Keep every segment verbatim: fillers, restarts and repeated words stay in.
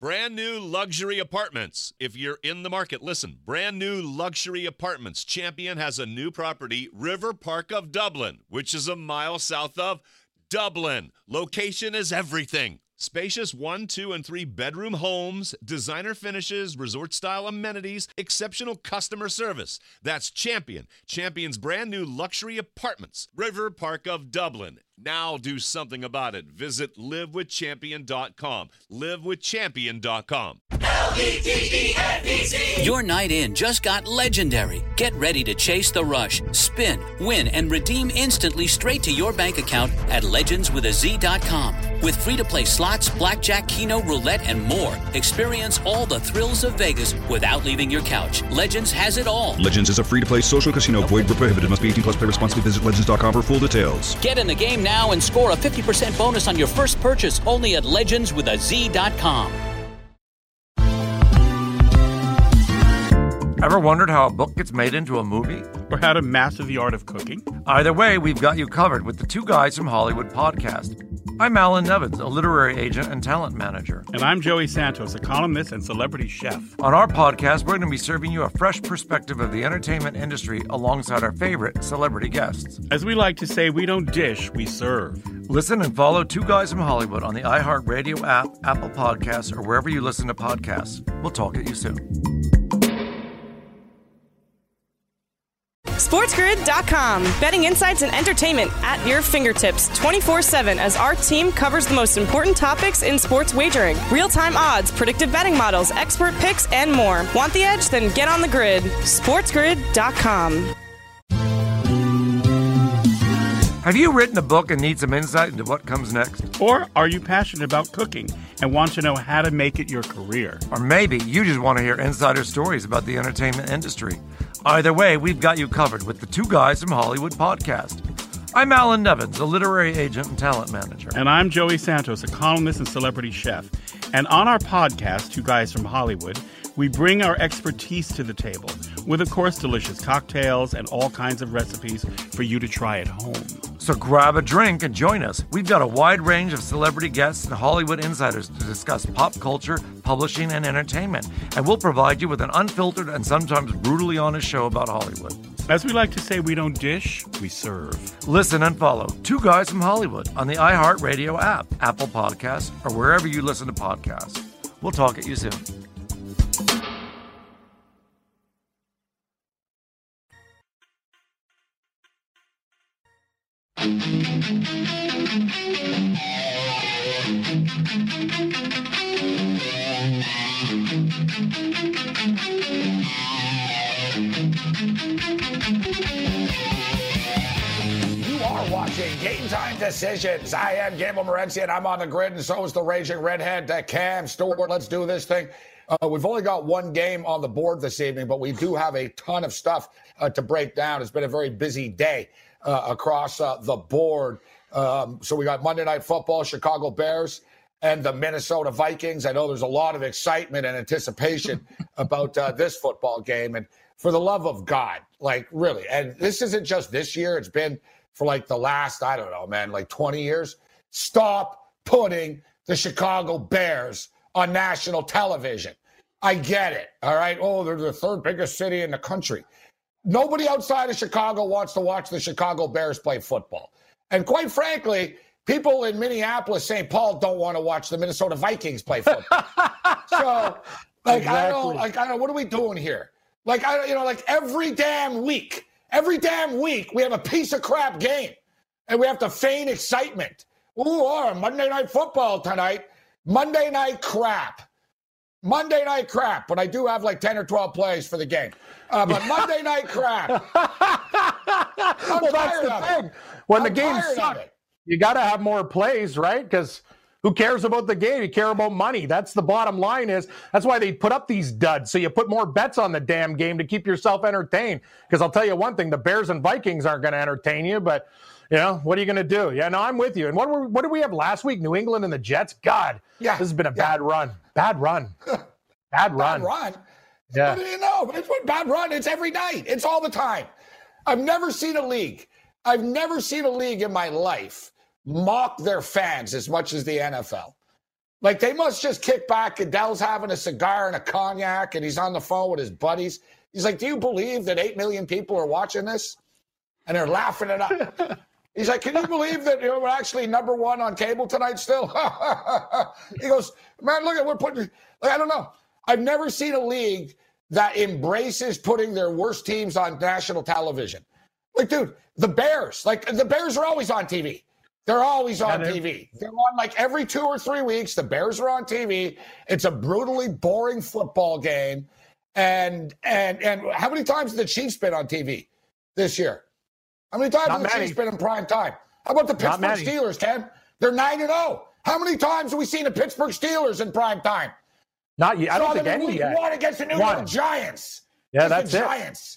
Brand new luxury apartments. If you're in the market, listen. Brand new luxury apartments. Champion has a new property, River Park of Dublin, which is a mile south of Dublin. Location is everything. Spacious one, two, and three bedroom homes, designer finishes, resort-style amenities, exceptional customer service. That's Champion. Champion's brand new luxury apartments. River Park of Dublin. Now do something about it. Visit live with champion dot com. live with champion dot com. L E D E N E Z. Your night in just got legendary. Get ready to chase the rush, spin, win, and redeem instantly straight to your bank account at legends with a z dot com. With free-to-play slots, blackjack, keno, roulette, and more. Experience all the thrills of Vegas without leaving your couch. Legends has it all. Legends is a free-to-play social casino. Void where prohibited. Must be eighteen plus. Play responsibly. Visit legends dot com for full details. Get in the game now and score a fifty percent bonus on your first purchase only at legends with a z dot com. Ever wondered how a book gets made into a movie? Or how to master the art of cooking? Either way, we've got you covered with the Two Guys from Hollywood podcast. I'm Alan Nevins, a literary agent and talent manager. And I'm Joey Santos, a columnist and celebrity chef. On our podcast, we're going to be serving you a fresh perspective of the entertainment industry alongside our favorite celebrity guests. As we like to say, we don't dish, we serve. Listen and follow Two Guys from Hollywood on the iHeartRadio app, Apple Podcasts, or wherever you listen to podcasts. We'll talk at you soon. SportsGrid dot com. Betting insights and entertainment at your fingertips twenty-four seven as our team covers the most important topics in sports wagering. Real-time odds, predictive betting models, expert picks, and more. Want the edge? Then get on the grid. SportsGrid dot com. Have you written a book and need some insight into what comes next? Or are you passionate about cooking and want to know how to make it your career? Or maybe you just want to hear insider stories about the entertainment industry. Either way, we've got you covered with the Two Guys from Hollywood podcast. I'm Alan Nevins, a literary agent and talent manager. And I'm Joey Santos, a columnist and celebrity chef. And on our podcast, Two Guys from Hollywood, we bring our expertise to the table with, of course, delicious cocktails and all kinds of recipes for you to try at home. So grab a drink and join us. We've got a wide range of celebrity guests and Hollywood insiders to discuss pop culture, publishing, and entertainment. And we'll provide you with an unfiltered and sometimes brutally honest show about Hollywood. As we like to say, we don't dish, we serve. Listen and follow Two Guys from Hollywood on the iHeartRadio app, Apple Podcasts, or wherever you listen to podcasts. We'll talk at you soon. Watching Game Time Decisions. I am Gabriel Morency, and I'm on the grid, and so is the Raging Redhead, uh, Cam Stewart. Let's do this thing. Uh, we've only got one game on the board this evening, but we do have a ton of stuff uh, to break down. It's been a very busy day uh, across uh, the board. Um, so we got Monday Night Football, Chicago Bears, and the Minnesota Vikings. I know there's a lot of excitement and anticipation about uh, this football game. And for the love of God, like really, and this isn't just this year. It's been for like the last, I don't know, man, like twenty years. Stop putting the Chicago Bears on national television. I get it, all right? Oh, they're the third biggest city in the country. Nobody outside of Chicago wants to watch the Chicago Bears play football. And quite frankly, people in Minneapolis, Saint Paul don't want to watch the Minnesota Vikings play football. So, like, exactly. I don't, like, I don't, what are we doing here? Like, I, you know, like every damn week, Every damn week, we have a piece of crap game, and we have to feign excitement. Ooh, oh, Monday Night Football tonight. Monday night crap. Monday night crap, but I do have like ten or twelve plays for the game. Uh, but Monday night crap. I'm well, that's the thing. It. When I'm the game sucks, you got to have more plays, right? Because who cares about the game? You care about money. That's the bottom line is. That's why they put up these duds. So you put more bets on the damn game to keep yourself entertained. Because I'll tell you one thing, the Bears and Vikings aren't going to entertain you, but, you know, what are you going to do? Yeah, no, I'm with you. And what were, what did we have last week? New England and the Jets? God, yeah, this has been a yeah. bad run. Bad run. Bad run. Bad run? Yeah. What do you know? It's a bad run. It's every night. It's all the time. I've never seen a league. I've never seen a league in my life mock their fans as much as the N F L. Like, they must just kick back. Goodell's having a cigar and a cognac, and he's on the phone with his buddies. He's like, do you believe that eight million people are watching this? And they're laughing it up. He's like, can you believe that you know, we're actually number one on cable tonight still? He goes, man, look at we're putting, like, I don't know. I've never seen a league that embraces putting their worst teams on national television. Like, dude, the Bears, like the Bears are always on T V. They're always on T V. They're on like every two or three weeks. The Bears are on T V. It's a brutally boring football game. And and and how many times have the Chiefs been on T V this year? How many times have the Chiefs been in prime time? How about the Pittsburgh Steelers, Ken? They're nine and oh. How many times have we seen the Pittsburgh Steelers in prime time? Not yet. I don't think any yet. One against the New York Giants. Yeah, that's the it. Giants.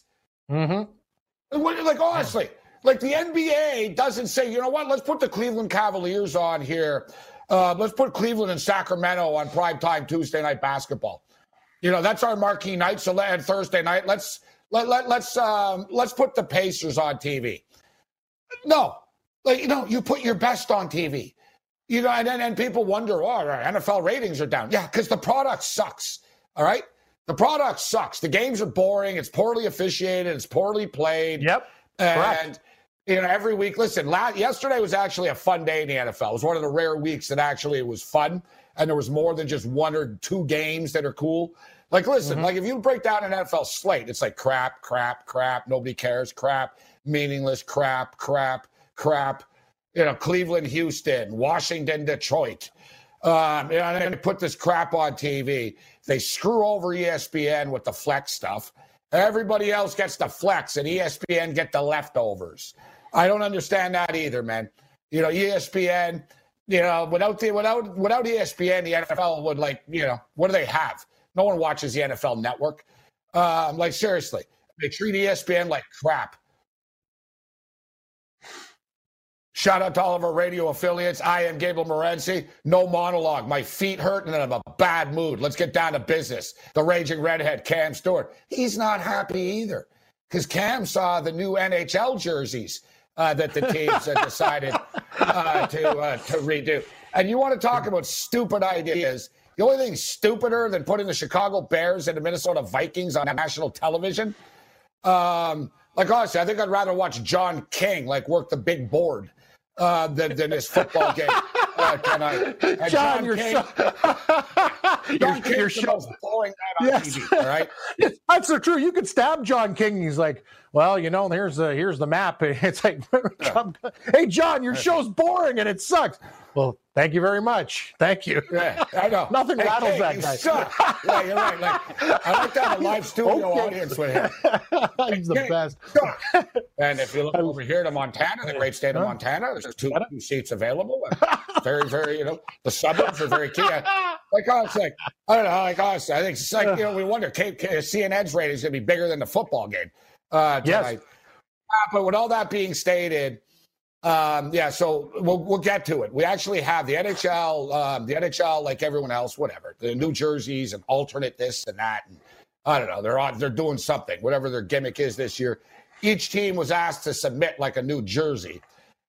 Mm-hmm. Like, honestly, like the N B A doesn't say, you know what, let's put the Cleveland Cavaliers on here. Uh, let's put Cleveland and Sacramento on primetime Tuesday night basketball. You know, that's our marquee night. So let, and Thursday night, let's let, let let's um, let's put the Pacers on T V. No, like you know, you put your best on T V. You know, and then and people wonder, oh, our N F L ratings are down. Yeah, because the product sucks. All right, the product sucks. The games are boring. It's poorly officiated. It's poorly played. Yep. And correct. You know, every week. Listen, last, yesterday was actually a fun day in the N F L. It was one of the rare weeks that actually it was fun, and there was more than just one or two games that are cool. Like, listen, mm-hmm. like if you break down an N F L slate, it's like crap, crap, crap. Nobody cares. Crap, meaningless. Crap, crap, crap. You know, Cleveland, Houston, Washington, Detroit. Um, you know, and they put this crap on T V. They screw over E S P N with the flex stuff. Everybody else gets the flex, and E S P N get the leftovers. I don't understand that either, man. You know, E S P N. You know, without the without without E S P N, the N F L would like. You know, what do they have? No one watches the N F L Network. Um, like seriously, they treat E S P N like crap. Shout out to all of our radio affiliates. I am Gable Morency. No monologue. My feet hurt and I'm in a bad mood. Let's get down to business. The Raging Redhead, Cam Stewart. He's not happy either because Cam saw the new N H L jerseys uh, that the teams had decided uh, to, uh, to redo. And you want to talk about stupid ideas. The only thing stupider than putting the Chicago Bears and the Minnesota Vikings on national television, um, like honestly, I think I'd rather watch John King like work the big board. Uh, than, than this football game uh, tonight. And John, John you're King, so- John King's you're the so- most boring guy on Yes. T V, all right? That's so true. You could stab John King. He's like, well, you know, here's the here's the map. It's like, hey, John, your show's boring and it sucks. Well, thank you very much. Thank you. Yeah, I know. Nothing hey, rattles hey, that you guy. Suck. Yeah, you're right. Like, I like to have a live studio Okay. audience with him. He's the Hey, best. suck. And if you look over here to Montana, the great state of Montana, there's two, two seats available. Very, very, you know, the suburbs are very key. Like, I was like, I don't know, like, honestly, I think it's like, you know, we wonder, K- K- C N N's rating is going to be bigger than the football game uh, tonight. Yes. Uh, but with all that being stated, um, yeah, so we'll we'll get to it. We actually have the N H L, um, the N H L, like everyone else, whatever. The New Jerseys and alternate this and that, and I don't know. They're on, they're doing something, whatever their gimmick is this year. Each team was asked to submit like a new jersey,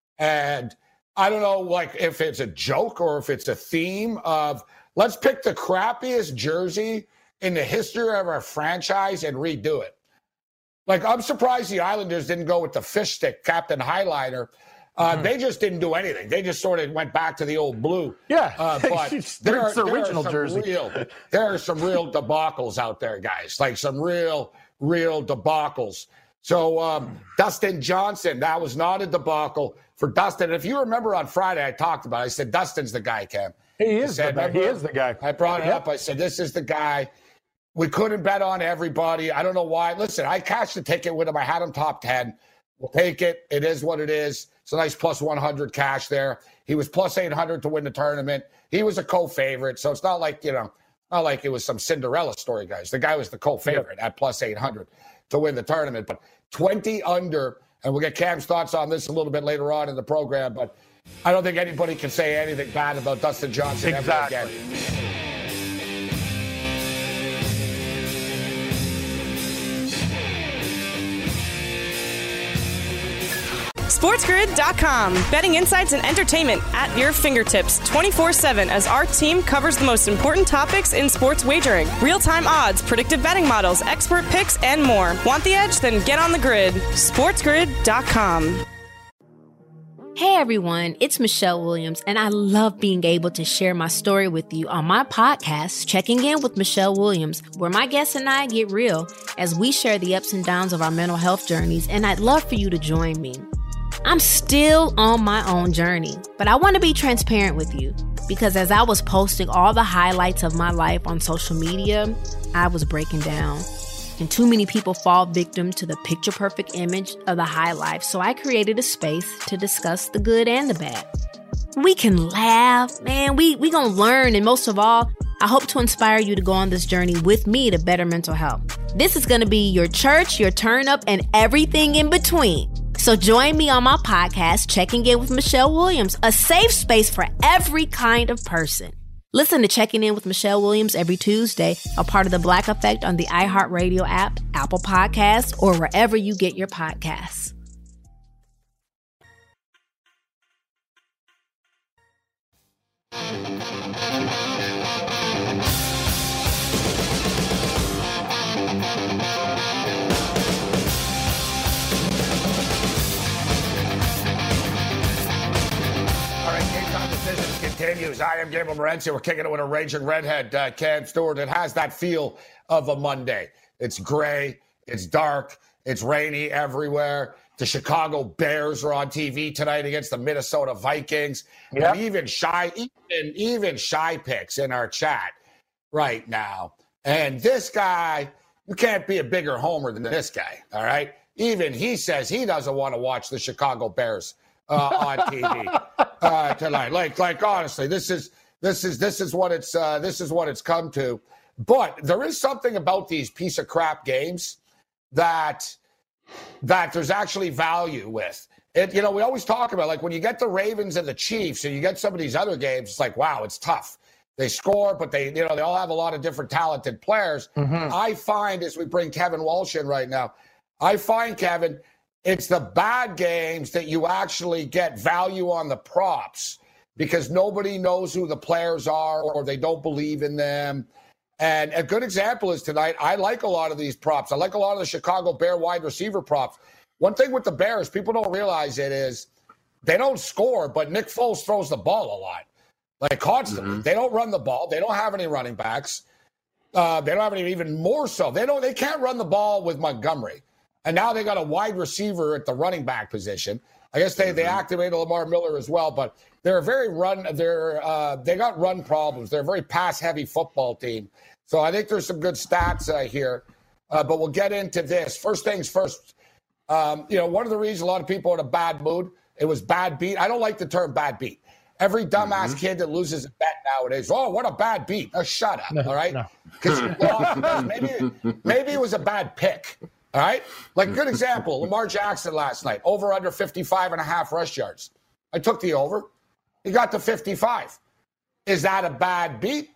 and I don't know, like if it's a joke or if it's a theme of let's pick the crappiest jersey in the history of our franchise and redo it. Like, I'm surprised the Islanders didn't go with the fish stick Captain Highliner. Uh, mm-hmm. They just didn't do anything. They just sort of went back to the old blue. Yeah, uh, but it's there are, the there original are jersey. Real, there are some real debacles out there, guys. Like some real, real debacles. So um, Dustin Johnson, that was not a debacle for Dustin. If you remember on Friday, I talked about it. I said, Dustin's the guy, Cam. He is said, the guy. He is the guy. I brought it Yep. up. I said, this is the guy. We couldn't bet on everybody. I don't know why. Listen, I cashed the ticket with him. I had him top ten. We'll take it. It is what it is. It's a nice plus one hundred cash there. He was plus eight hundred to win the tournament. He was a co-favorite. So it's not like, you know, not like it was some Cinderella story, guys. The guy was the co-favorite at plus eight hundred to win the tournament. But twenty under, and we'll get Cam's thoughts on this a little bit later on in the program. But I don't think anybody can say anything bad about Dustin Johnson Exactly. ever again. SportsGrid dot com. Betting insights and entertainment at your fingertips twenty-four seven as our team covers the most important topics in sports wagering. Real-time odds, predictive betting models, expert picks, and more. Want the edge? Then get on the grid. SportsGrid dot com. Hey everyone, it's Michelle Williams, and I love being able to share my story with you on my podcast, Checking In with Michelle Williams, where my guests and I get real as we share the ups and downs of our mental health journeys, and I'd love for you to join me. I'm still on my own journey, but I want to be transparent with you because as I was posting all the highlights of my life on social media, I was breaking down. And too many people fall victim to the picture-perfect image of the high life, so I created a space to discuss the good and the bad. We can laugh, man, we we gonna learn, and most of all, I hope to inspire you to go on this journey with me to better mental health. This is gonna be your church, your turn-up, and everything in between. So join me on my podcast, Checking In with Michelle Williams, a safe space for every kind of person. Listen to Checking In with Michelle Williams every Tuesday, a part of the Black Effect on the iHeartRadio app, Apple Podcasts, or wherever you get your podcasts. Continues. I am Gabriel Morency. We're kicking it with a raging redhead, uh, Cam Stewart. It has that feel of a Monday. It's gray. It's dark. It's rainy everywhere. The Chicago Bears are on T V tonight against the Minnesota Vikings. Yep. And even shy, even even shy picks in our chat right now. And this guy, you can't be a bigger homer than this guy. All right. Even he says he doesn't want to watch the Chicago Bears uh, on T V. Uh, tonight, like, like honestly, this is this is this is what it's uh, this is what it's come to. But there is something about these piece of crap games that that there's actually value with it. You know, we always talk about like when you get the Ravens and the Chiefs, and you get some of these other games. It's like, wow, it's tough. They score, but they you know they all have a lot of different talented players. Mm-hmm. I find as we bring Kevin Walsh in right now, I find Kevin. It's the bad games that you actually get value on the props because nobody knows who the players are or they don't believe in them. And a good example is tonight, I like a lot of these props. I like a lot of the Chicago Bear wide receiver props. One thing with the Bears, people don't realize it is they don't score, but Nick Foles throws the ball a lot, like constantly. Mm-hmm. They don't run the ball. They don't have any running backs. Uh, they don't have any even more so. They don't. They can't run the ball with Montgomery. And now they got a wide receiver at the running back position. I guess they, mm-hmm. they activated Lamar Miller as well, but they're a very run. They're uh, they got run problems. They're a very pass heavy football team. So I think there's some good stats uh, here. Uh, but we'll get into this. First things first. Um, you know, one of the reasons a lot of people are in a bad mood. It was bad beat. I don't like the term bad beat. Every dumbass mm-hmm. kid that loses a bet nowadays, oh, what a bad beat. Oh, shut up. No, all right, because no. maybe maybe it was a bad pick. All right? Like, good example, Lamar Jackson last night, over under fifty-five and a half rush yards. I took the over. He got to fifty-five. Is that a bad beat?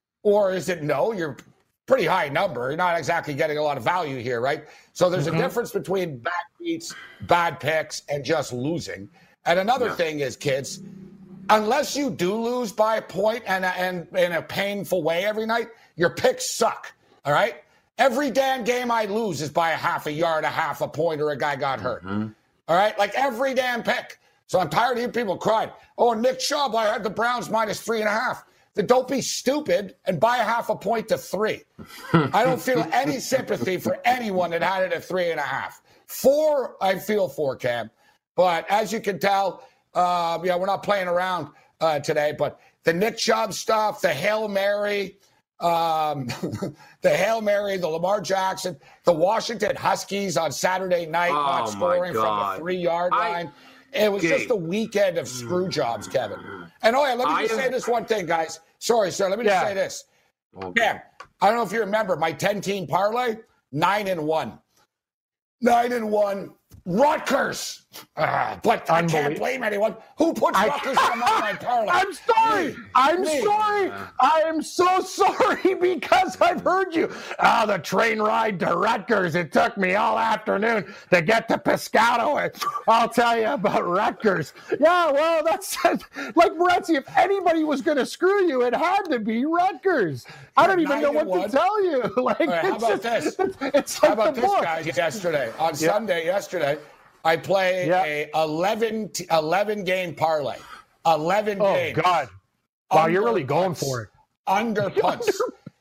Or is it no? You're pretty high number. You're not exactly getting a lot of value here, right? So there's mm-hmm. a difference between bad beats, bad picks, and just losing. And another yeah. thing is, kids, unless you do lose by a point and, and in a painful way every night, your picks suck, all right? Every damn game I lose is by a half a yard, a half a point, or a guy got hurt. Mm-hmm. All right? Like every damn pick. So I'm tired of hearing people crying. Oh, Nick Chubb, I had the Browns minus three and a half. Then don't be stupid and buy a half a point to three. I don't feel any sympathy for anyone that had it at three and a half. Four, I feel for, Cam. But as you can tell, uh, yeah, we're not playing around uh, today. But the Nick Chubb stuff, the Hail Mary, Um, the Hail Mary, the Lamar Jackson, the Washington Huskies on Saturday night, oh not scoring from the three-yard line. I, it was Gabe. just a weekend of screw jobs, Kevin. And, oh, yeah, let me I just am, say this one thing, guys. Sorry, sir. Let me yeah. just say this. Okay. Yeah, I don't know if you remember my ten-team parlay, nine and one. Nine and one. Rutgers. Uh, but I can't blame anyone who puts I, Rutgers on my parlay. I'm sorry. Me. I'm Me. sorry. I am so sorry because I've heard you. Oh, the train ride to Rutgers. It took me all afternoon to get to Piscataway. I'll tell you about Rutgers. Yeah, well, that's like Morency. If anybody was going to screw you, it had to be Rutgers. I don't even know what one. to tell you. Like, right, how it's about just, this? It's, it's like how about the this, book. guys? Yesterday on Yeah. Sunday, yesterday. I play Yeah. a eleven, t- eleven game parlay. eleven Oh, games. God. Wow, Under you're really going punts. for it. Under punts.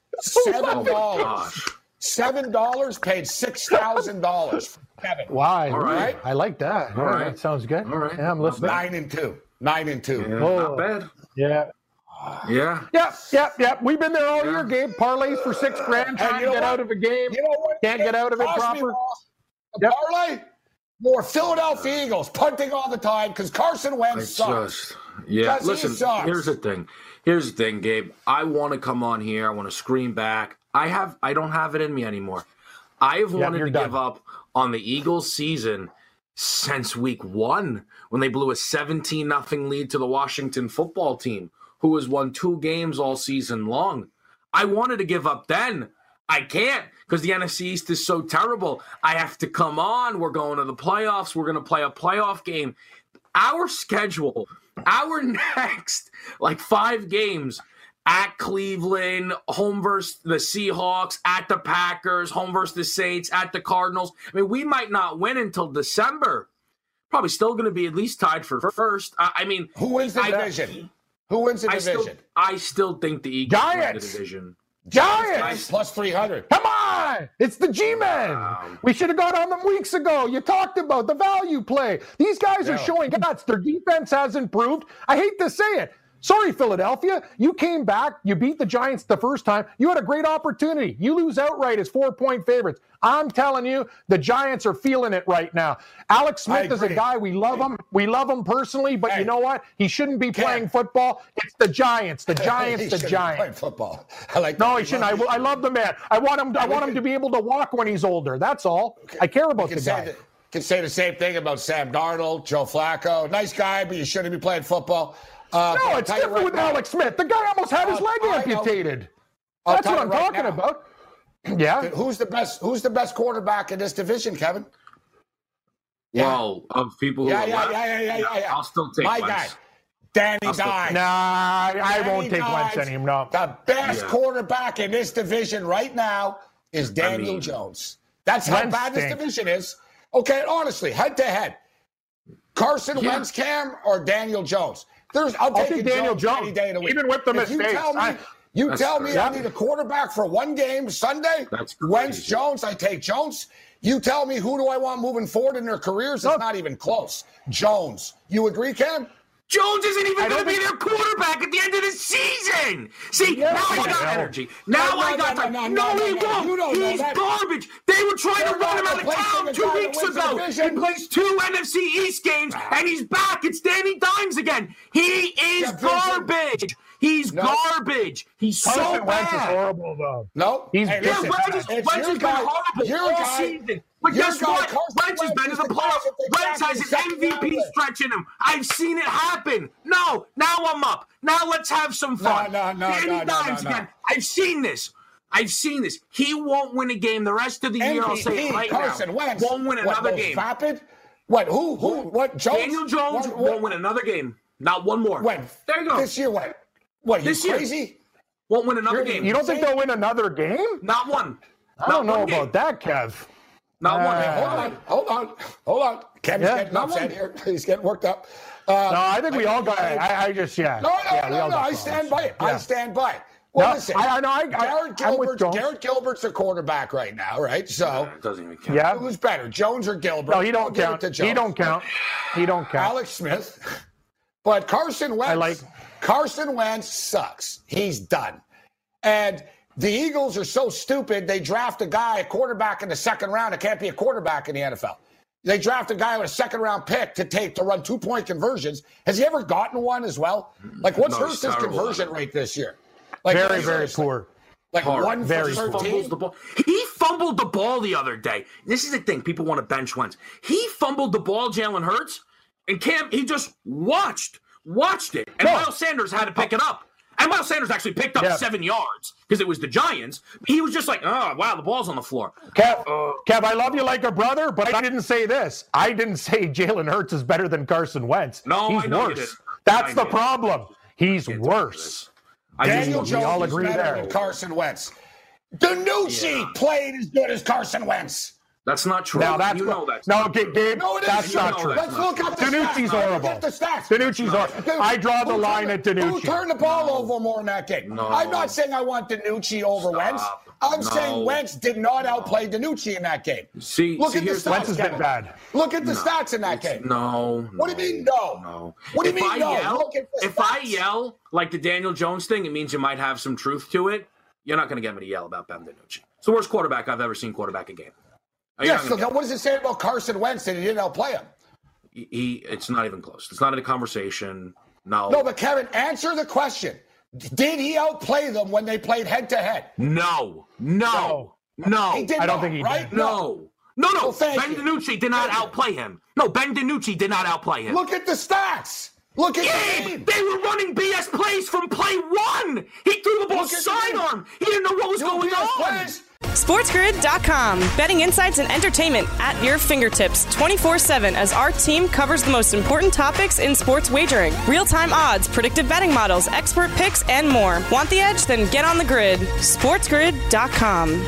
Seven dollars. Seven dollars paid six thousand dollars. Kevin. Why? All right. I like that. All Yeah, right. That sounds good. All right. Yeah, I'm listening. Nine and two. Nine and two. Yeah, Oh. not bad. Yeah. Yeah. Yep, yep, yep. We've been there all year, Gabe. Parlays for six grand, trying you know to get what? out of a game. You know what? Can't get out of it cost me, proper. Ross, a Yep. parlay? More Philadelphia Eagles punting all the time because Carson Wentz It's sucks. just, yeah. Because he Listen, sucks. here's the thing. Here's the thing, Gabe. I want to come on here. I want to scream back. I have. I don't have it in me anymore. I have Yeah, wanted you're to done. give up on the Eagles season since week one when they blew a seventeen nothing lead to the Washington football team, who has won two games all season long. I wanted to give up then. I can't because the N F C East is so terrible. I have to come on. We're going to the playoffs. We're going to play a playoff game. Our schedule, our next like five games at Cleveland, home versus the Seahawks, at the Packers, home versus the Saints, at the Cardinals. I mean, we might not win until December. Probably still going to be at least tied for first. I, I mean, Who wins the I- division? Who wins the I division? still, I still think the Eagles win the Giants. division. Giants! Plus three hundred. Come on! It's the G-Men! Wow. We should have got on them weeks ago. You talked about the value play. These guys are Yeah. showing guts. Their defense has improved. I hate to say it. Sorry, Philadelphia. You came back. You beat the Giants the first time. You had a great opportunity. You lose outright as four-point favorites. I'm telling you, the Giants are feeling it right now. Alex I Smith is a agree. guy, we love him. We love him personally, but Hey. you know what? He shouldn't be Ken. playing football. It's the Giants. The Giants, He the shouldn't be Giants. playing football. I like No, that. he shouldn't. I, I love the man. I want him. I we want him can- to be able to walk when he's older. That's all. I care You about can the say, guy. the, can say the same thing about Sam Darnold, Joe Flacco. Nice guy, but you shouldn't be playing football. Uh, but No, I'll it's tell you different right with now- Alex Smith. The guy almost had his Uh, leg I know. amputated. I'll That's tell what you I'm right talking now. about. Yeah. Who's the best? Who's the best quarterback in this division, Kevin? Yeah. Well, of people who Yeah, are yeah, left, yeah, yeah, yeah, yeah, yeah. I'll still take My Wentz. guy, Danny I'll still- Dimes. Nah, I Danny won't take Wentz Dimes, anymore. No. The best Yeah. quarterback in this division right now is Daniel mean- Jones. That's how Wentz bad this stinks. division is. Okay, honestly, head to head, Carson Yeah. Wentz, Cam, or Daniel Jones. There's, I'll, I'll take take Daniel Jones, any Jones, day of the week. even with the if you mistakes. tell me, I- you That's tell me crazy. I need a quarterback for one game Sunday. That's Wentz, crazy. Jones, I take Jones. You tell me who do I want moving forward in their careers? It's No. not even close. Jones. You agree, Cam? Jones isn't even I going to don't be think- their quarterback at the end of the season. See, Yes, now I I got know. energy. Now No, no, I got no, time. no, No, no, no, he no, won't. you don't know He's that. garbage. They were trying They're to run him not out of replacing town a two guy that weeks wins the ago. He division. plays two N F C East games, and he's back. It's Danny Dimes again. He is Division. garbage. He's No. garbage. He's so Carson Wentz is bad. horrible, though. No. He's- Hey, Yeah, listen, Wentz, is, it's Wentz your has been guy- horrible your all guy- season. But your guess guy, what? Carson Wentz has Wentz been is to the the guy playoffs. that they Wentz drafted has his second M V P round. stretch in him. I've seen it happen. No, now I'm up. Now let's have some fun. No, no, no, Danny no, no, Dimes no, no. again. I've seen this. I've seen this. He won't win a game the rest of the year. I'll say it right Carson now. Wentz Won't win what, another most game. Vapid? What? Who? Who? What? Jones? Daniel Jones What- won't what- win another game. Not one more. When? There you go. This year, what? What? You This year. crazy? Won't win another You're- game. You don't think they'll win another game? Not one. I don't Not know one game. about that, Kev. Not one. Uh, Hold on. Hold on. Hold on. Kevin's Yeah, getting not upset one. here. He's getting worked up. Uh, No, I think we all got it. I, I just, yeah. No, no, yeah, we no, all no. got I stand problems. by it. I Yeah. stand by it. Well, No, listen. I- I know, I- I- Garrett I'm with Gilbert. Jones. Garrett Gilbert's a quarterback right now, right? So It doesn't even count. Yeah. who's better, Jones or Gilbert? No, he I'll don't give it count. to He Jones. don't count. He don't count. Alex Smith. But Carson Wentz. I like- Carson Wentz sucks. He's done. And the Eagles are so stupid, they draft a guy, a quarterback in the second round. It can't be a quarterback in the N F L. They draft a guy with a second round pick to take to run two point conversions. Has he ever gotten one as well? Like, what's No, Hurst's he's terrible conversion at it. rate this year? Like, Very, like, very seriously. poor. Like Hard. one Very for He fumbles thirteen. the ball. He fumbles fumbled the ball the other day. This is the thing. People want to bench Wentz. He fumbled the ball, Jalen Hurts, and Cam, he just watched, watched it. And no. Miles Sanders had to pick it up. And Miles Sanders actually picked up yeah. seven yards because it was the Giants. He was just like, oh, wow, the ball's on the floor. Kev, uh, Kev, I love you like a brother, but I didn't say this. I didn't say Jalen Hurts is better than Carson Wentz. No, He's I know worse. you did. That's I the did. problem. He's worse. Daniel we Jones all is agree better there. than Carson Wentz. DiNucci Yeah. played as good as Carson Wentz. That's not true. Now, that's you what, know that's no, not Gabe, true. No, it is. that's You not know true. Let's look at the DiNucci's stats. horrible. Look at the stats. DiNucci's horrible. Dude, I draw the line turned, at DiNucci. Who turned the ball no. over more in that game? No. I'm not saying I want DiNucci over Stop. Wentz. I'm No. saying Wentz did not outplay DiNucci in that game. See, look see, at the here's stats. Wentz has been Kevin. bad. Look at the No, stats in that game. No. What do you mean no? No. What do you if mean I no? Yell, Look at the if stats. I yell like the Daniel Jones thing, it means you might have some truth to it. You're not going to get me to yell about Ben DiNucci. It's the worst quarterback I've ever seen quarterback a game. Are you Yeah, not so gonna then get what does it say about Carson Wentz that he didn't outplay him? He, he, it's not even close. It's not in a conversation. No. No, but Kevin, answer the question. Did he outplay them when they played head-to-head? No. No. No. He did I don't not, think he right? did. No. No, no. Well, thank Ben you. DiNucci did not Thank you. outplay him. No, Ben DiNucci did not outplay him. Look at the stats. Look at the Gabe, game. they were running B S plays from play one. He threw the ball Look at the game. sidearm. He didn't know what was Your going B S on. plays. SportsGrid dot com. Betting insights and entertainment at your fingertips twenty-four seven as our team covers the most important topics in sports wagering. Real-time odds, predictive betting models, expert picks, and more. Want the edge? Then get on the grid. SportsGrid dot com.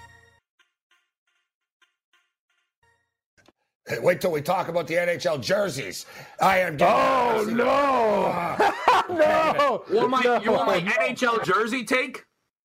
Hey, wait till we talk about the N H L jerseys. I am getting Oh, no. no. You want my, no. you want my N H L jersey take?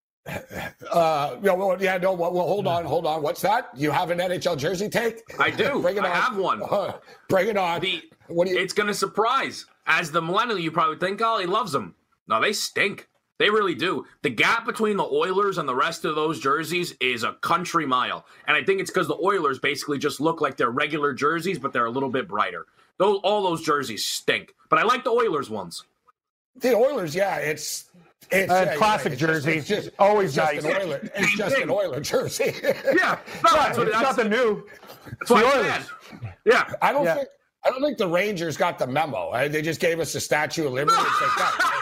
Uh, yeah, well, yeah, no, well, well, hold on, hold on. What's that? You have an N H L jersey take? I do. Bring it I on. have one. Uh, bring it on. The, what do you? It's going to surprise. As the millennial, you probably think, oh, he loves them. No, they stink. They really do. The gap between the Oilers and the rest of those jerseys is a country mile. And I think it's because the Oilers basically just look like they're regular jerseys, but they're a little bit brighter. Those, all those jerseys stink. But I like the Oilers ones. The Oilers, yeah, it's it's Uh, yeah, classic it's just- jersey. It's just, Always it's just nice. an Oiler. It's Same just thing. an Oiler jersey. Yeah. No, that's what it's that's, nothing new. That's what the I Oilers. said. Yeah. I don't Yeah. think. I don't think the Rangers got the memo. Uh, They just gave us the Statue of Liberty. It's like,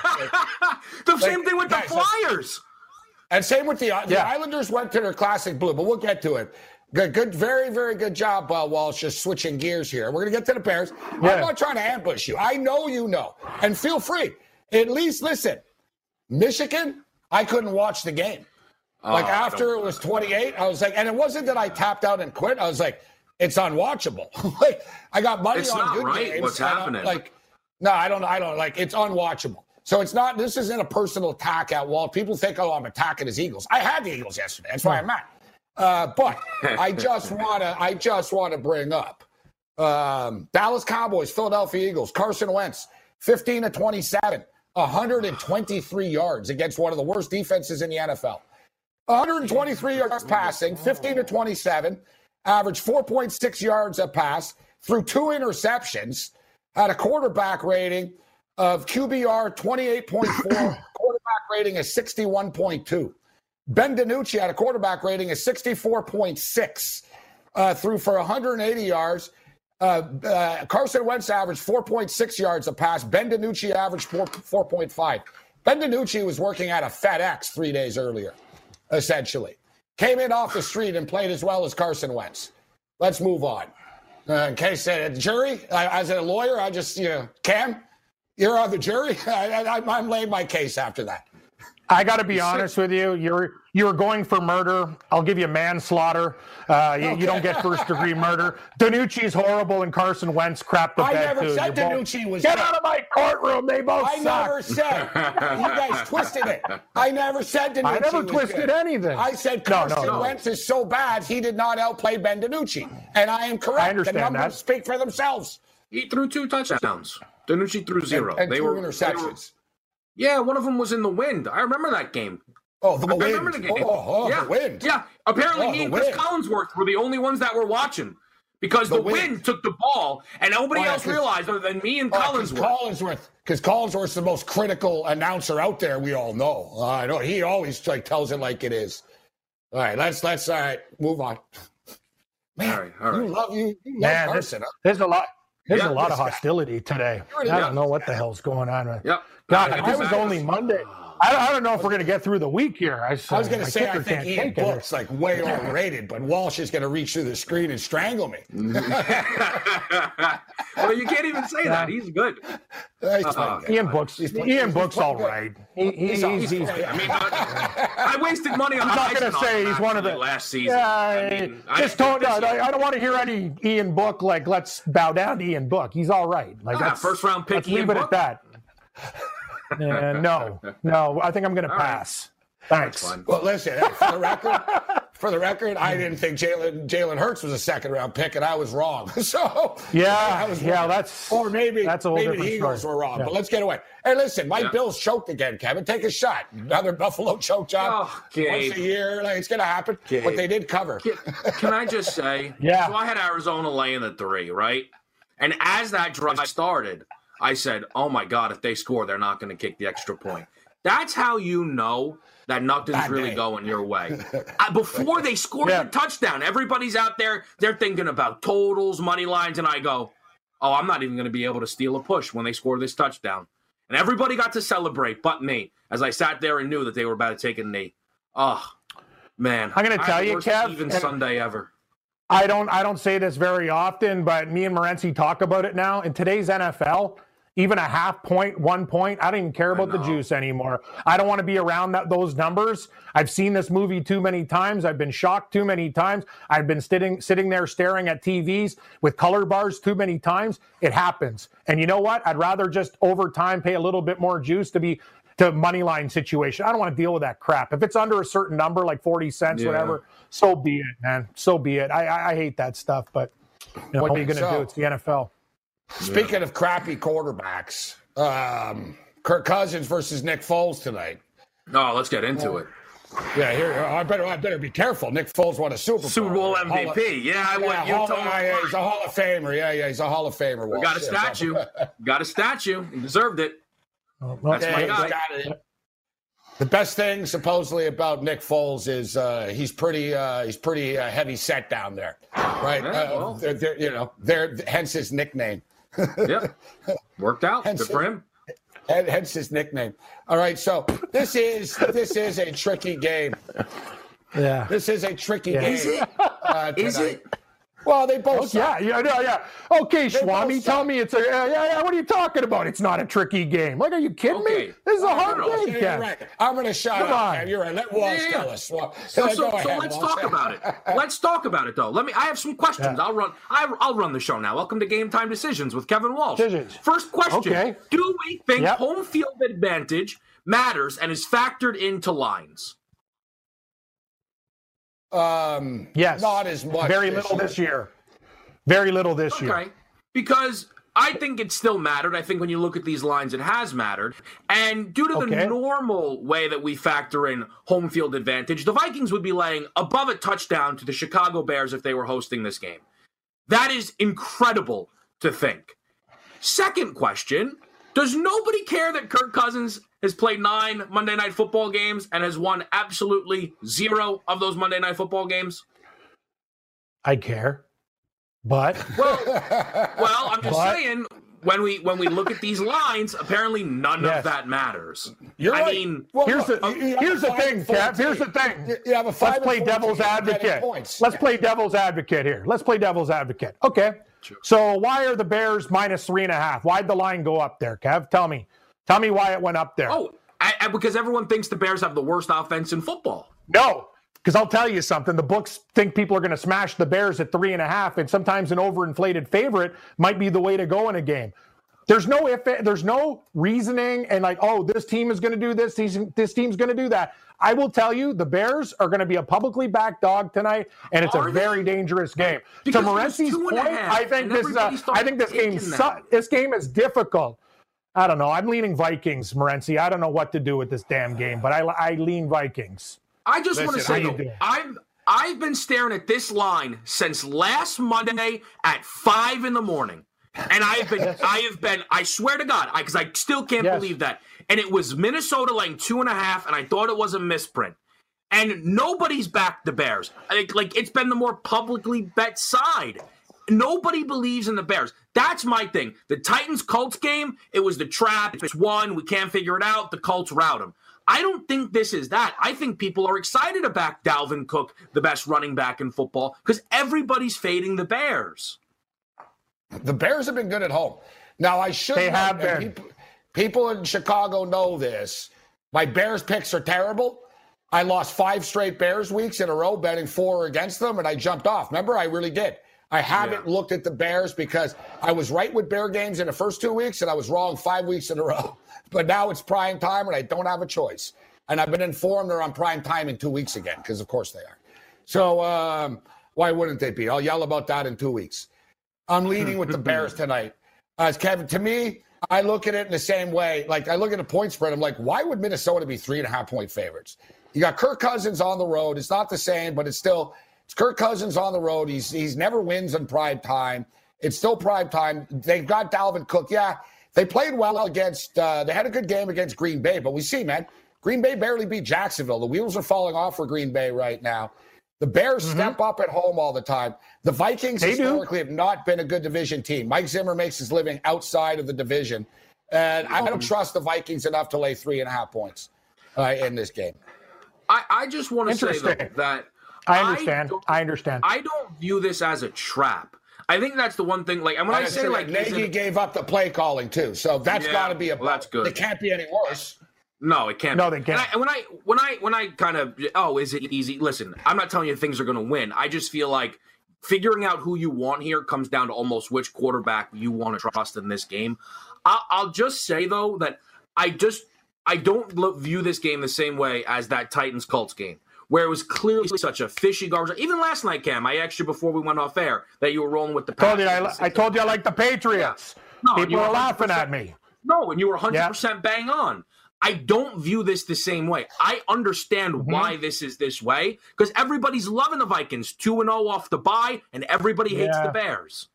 guys, The same thing with the guys, like- Flyers. and same with the the Yeah. Islanders went to their classic blue, but we'll get to it. Good, good, very, very good job, uh, Walsh. Just switching gears here. We're gonna get to the Bears. Yeah. I'm not trying to ambush you. I know you know, and feel free. At least listen. Michigan, I couldn't watch the game. Like Oh, I after don't- it was twenty-eight, I was like, and it wasn't that I tapped out and quit. I was like, it's unwatchable. Like I got money It's on not good right games. what's I don't- happening. Like, no, I don't. I don't like. It's unwatchable. So it's not. This isn't a personal attack at Walt. People think, oh, I'm attacking his Eagles. I had the Eagles yesterday. That's why I'm mad. Uh, but I just wanna. I just want to bring up um, Dallas Cowboys, Philadelphia Eagles, Carson Wentz, fifteen to twenty-seven, one hundred twenty-three yards against one of the worst defenses in the N F L. one hundred twenty-three yards passing, fifteen to twenty-seven, averaged four point six yards a pass, threw two interceptions, had a quarterback rating of Q B R twenty-eight point four, quarterback rating is sixty-one point two. Ben DiNucci had a quarterback rating of sixty-four point six, uh, threw for one hundred eighty yards. Uh, uh, Carson Wentz averaged four point six yards a pass. Ben DiNucci averaged four point five. Ben DiNucci was working at a FedEx three days earlier, essentially. Came in off the street and played as well as Carson Wentz. Let's move on. Uh, in case uh, jury, I, as a lawyer, I just, you know, Cam, you're on the jury. I, I, I'm laying my case after that. I got to be honest with you. You're you're going for murder. I'll give you manslaughter. Uh, you, Okay. you don't get first degree murder. DiNucci's horrible, and Carson Wentz crapped the I bed never too. said You both- DiNucci was Get good. out of my courtroom. They both I suck. never said. You guys twisted it. I never said DiNucci I never was twisted good. anything. I said No, no, Carson no. Wentz is so bad he did not outplay Ben DiNucci, and I am correct. I understand the numbers that. speak for themselves. He threw two touchdowns. DiNucci threw zero. And, and they two were interceptions. they were- yeah, one of them was in the wind. I remember that game. Oh, the I wind. remember the game. Oh, oh, yeah. the wind. Yeah. Apparently, Oh, me the and Chris wind. Collinsworth were the only ones that were watching because The the, wind. wind. took the ball and nobody Oh, yeah, else 'cause- realized other than me and Collinsworth. Collinsworth. Because Collinsworth's the most critical announcer out there. We all know. Uh, I know he always like tells it like it is. All right, let's let's all right move on. Man, all right, all right. you love you. you love Man, Carson, there's, huh? there's a lot. There's Yeah, a lot of this guy. hostility today. I Yeah. don't know what the hell's going on. Yep. God, I I just- was I only just- Monday. I don't, I don't know if we're going to get through the week here. I, I was going to my say I kicker think can't Ian take it. Book's like way overrated, but Walsh is going to reach through the screen and strangle me. Well, you can't even say that. He's good. He's Uh, good. Ian Book's He's playing- Ian he's Book's playing all good. right. He, he, He's he's, all- he's, he's he's, I mean, I, I wasted money on I'm not Heisman going to on say him he's one of actually the last season. Yeah, I mean, just I, don't. No, I, I don't want to hear any Ian Book like let's bow down to Ian Book. He's all right. Like Ah, that's first round pick Let's Ian leave it Book? at that. Uh, no, no. I think I'm going to All right. pass. Thanks. That's fine. Well, listen, hey, for the record, for the record, I didn't think Jalen Jalen Hurts was a second round pick, and I was wrong. So Yeah, I was yeah. wrong. That's Or maybe that's a whole maybe different the Eagles story. were wrong. Yeah. But let's get away. Hey, listen, Mike Yeah. Bill's choked again, Kevin. Take a shot. Another Buffalo choke job Oh, Gabe. once a year. Like, it's going to happen. Gabe. But they did cover. Can, can I just say? Yeah. So I had Arizona laying the three, right? And as that drive started, I said, "Oh my God, if they score, they're not going to kick the extra point." That's how you know that nothing's Bad really day. going your way. uh, before they scored Yeah. the touchdown, everybody's out there, they're thinking about totals, money lines, and I go, "Oh, I'm not even going to be able to steal a push when they score this touchdown." And everybody got to celebrate, but me, as I sat there and knew that they were about to take a knee. Oh, man. I'm gonna I tell had the you, worst Kev, even and- Sunday ever. I don't I don't say this very often, but me and Morency talk about it now. In today's N F L, even a half point, one point, I don't even care about the know. juice anymore. I don't want to be around that, those numbers. I've seen this movie too many times. I've been shocked too many times. I've been sitting sitting there staring at T Vs with color bars too many times. It happens. And you know what? I'd rather just over time pay a little bit more juice to be to money line situation. I don't want to deal with that crap. If it's under a certain number, like forty cents, Yeah. whatever, so be it, man. So be it. I I, I hate that stuff, but you know, what are you going to So- do? It's the N F L. Speaking of crappy quarterbacks, um, Kirk Cousins versus Nick Foles tonight. No, let's get into it. Yeah, here I better I better be careful. Nick Foles won a Super Bowl. Super Bowl M V Hall of- P. Yeah, I Yeah, went. You Hall, told me. yeah, yeah, he's a Hall of Famer. Yeah, yeah, he's a Hall of Famer. We Walsh. got a Yeah, statue. Got a statue. He deserved it. Well, That's Yeah, my he's guy. got it. The best thing supposedly about Nick Foles is uh, he's pretty uh, he's pretty uh, heavy set down there, right? Yeah, uh, well. they're, they're, you know, they're hence his nickname. Yep. Worked out. Hence Good for him. Hen- Hence his nickname. All right, so this is this is a tricky game. yeah. This is a tricky Yeah. game. Is it? uh, Is tonight. it? Well, they both. Oh, suck. yeah, yeah, yeah, yeah. Okay, They Swami, both tell suck. me it's a. Yeah, yeah, yeah. What are you talking about? It's not a tricky game. Like, are you kidding Okay. me? This is a No, hard no, no. game, Yeah, Ken. you're right. I'm going to shut Come up. on. man. You're right. Let Walsh Yeah, yeah. tell us. Well, So, go so, so ahead, let's Walsh. talk about it. Let's talk about it, though. Let me. I have some questions. Yeah. I'll run. I, I'll run the show now. Welcome to Game Time Decisions with Kevin Walsh. Decisions. First question: Okay. Do we think Yep. home field advantage matters and is factored into lines? Um, Yes. Not as much. Very this little year. this year. Very little this year. Okay. Because I think it still mattered. I think when you look at these lines, it has mattered. And due to the Okay. normal way that we factor in home field advantage, the Vikings would be laying above a touchdown to the Chicago Bears if they were hosting this game. That is incredible to think. Second question, does nobody care that Kirk Cousins has played nine Monday Night Football games and has won absolutely zero of those Monday Night Football games? I care. But Well, well, I'm just But- saying when we when we look at these lines, apparently none Yes. of that matters. You're I right. mean, Well, here's look, the you- you have here's a the five thing, and four Cap. Here's the team. thing. You- You have a five Let's and play four devil's team getting advocate. points. Let's Yeah. play devil's advocate here. Let's play devil's advocate. Okay. So why are the Bears minus three and a half? Why'd the line go up there, Kev? Tell me. Tell me why it went up there. oh, I, I, because everyone thinks the Bears have the worst offense in football. No, because I'll tell you something. The books think people are going to smash the Bears at three and a half, and sometimes an overinflated favorite might be the way to go in a game. There's no if, there's no reasoning and like, oh, this team is going to do this, this, this team's going to do that. I will tell you, the Bears are going to be a publicly backed dog tonight, and it's Are a they? very dangerous game. Because to it was Morency's two and a point, half, I think and this, uh, everybody started I think this game, taking su- that. this game is difficult. I don't know. I'm leaning Vikings, Morency. I don't know what to do with this damn game, but I, I lean Vikings. I just want to Listen, say, how you doing? I've I've been staring at this line since last Monday at five in the morning, and I have been I have been I swear to God, because I, I still can't Yes. believe that. And it was Minnesota laying two and a half, and I thought it was a misprint. And nobody's backed the Bears. Like, like it's been the more publicly bet side. Nobody believes in the Bears. That's my thing. The Titans-Colts game, it was the trap. It's one. We can't figure it out. The Colts rout them. I don't think this is that. I think people are excited to back Dalvin Cook, the best running back in football, because everybody's fading the Bears. The Bears have been good at home. Now, I should They know, have been. People, people in Chicago know this. My Bears picks are terrible. I lost five straight Bears weeks in a row betting for or against them, and I jumped off. Remember, I really did. I haven't yeah. looked at the Bears because I was right with Bear games in the first two weeks, and I was wrong five weeks in a row. But now it's prime time, and I don't have a choice. And I've been informed they're on prime time in two weeks again, because of course they are. So um, why wouldn't they be? I'll yell about that in two weeks. I'm leaning with the Bears tonight. As uh, Kevin, to me, I look at it in the same way. Like, I look at a point spread. I'm like, why would Minnesota be three and a half point favorites? You got Kirk Cousins on the road. It's not the same, but it's still it's Kirk Cousins on the road. He's he's never wins in prime time. It's still prime time. They've got Dalvin Cook. Yeah, they played well against. Uh, they had a good game against Green Bay, but we see, man, Green Bay barely beat Jacksonville. The wheels are falling off for Green Bay right now. The Bears mm-hmm. step up at home all the time. The Vikings they historically do. have not been a good division team. Mike Zimmer makes his living outside of the division, and I don't trust the Vikings enough to lay three and a half points uh, in this game. I, I just want to say though, that I understand. I, I understand. I don't view this as a trap. I think that's the one thing. Like, and when I, I say like Nagy it, gave up the play calling too, so that's yeah, got to be a. Well, that's good. It can't be any worse. No, it can't. No, they can't. And, I, and when I when I when I kind of oh, is it easy? Listen, I'm not telling you things are going to win. I just feel like figuring out who you want here comes down to almost which quarterback you want to trust in this game. I'll, I'll just say though that I just. I don't look, view this game the same way as that Titans-Colts game, where it was clearly such a fishy garbage. Even last night, Cam, I asked you before we went off air that you were rolling with the Patriots. Told you I, I told you I like the Patriots. Yeah. No, People are laughing at me. No, and you were one hundred percent yeah. bang on. I don't view this the same way. I understand mm-hmm. why this is this way, because everybody's loving the Vikings, two and oh off the bye, and everybody hates yeah. the Bears.